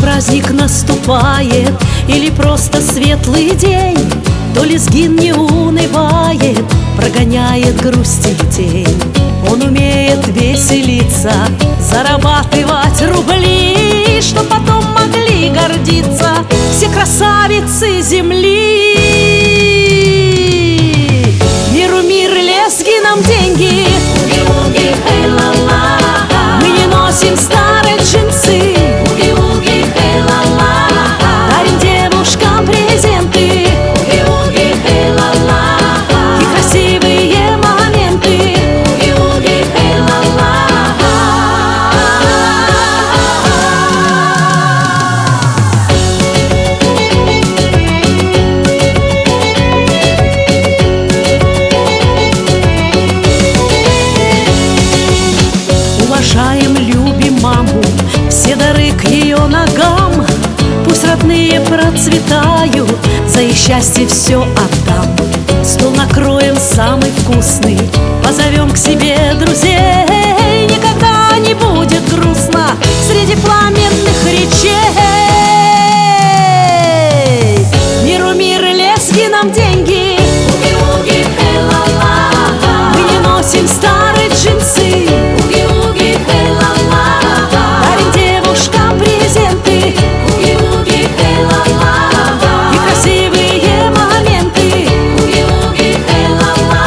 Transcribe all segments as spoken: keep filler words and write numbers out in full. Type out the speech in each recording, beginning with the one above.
праздник наступает, или просто светлый день, то лезгин не унывает, прогоняет грусть и тень. Он умеет веселиться, зарабатывать рубли, чтоб потом могли гордиться все красавицы земли. Миру мир, лезгинам деньги, уги-уги, хей-ла-ла. Мы не носим старые джинсы, уги-уги, хей-ла-ла. Дарим девушкам презенты, уги-уги, хей-ла-ла. И красивые моменты, уги-уги, хей-ла-ла. Уважаем, любим маму, все дары к ее ногам. Пусть родные процветают, за их счастье все отдам. Стол накроем самый вкусный, позовем к себе друзей. Никогда не будет грустно среди пламенных речей. Миру мир, лезгинам деньги, уги-уги, хей-ла-ла. Мы не носим старые джинсы, уги-уги, хей-ла-ла. Дарим девушкам презенты, уги-уги, хей-ла-ла. И красивые моменты, уги-уги, хей-ла-ла.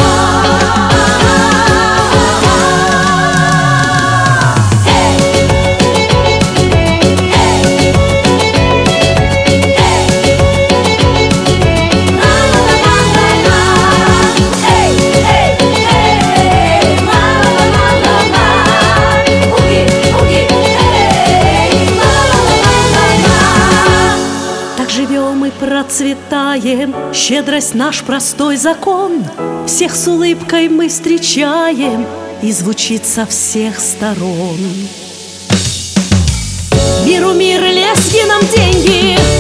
Так живем и процветаем, щедрость наш простой закон. Всех с улыбкой мы встречаем, и звучит со всех сторон. Миру мир, лезгинам деньги,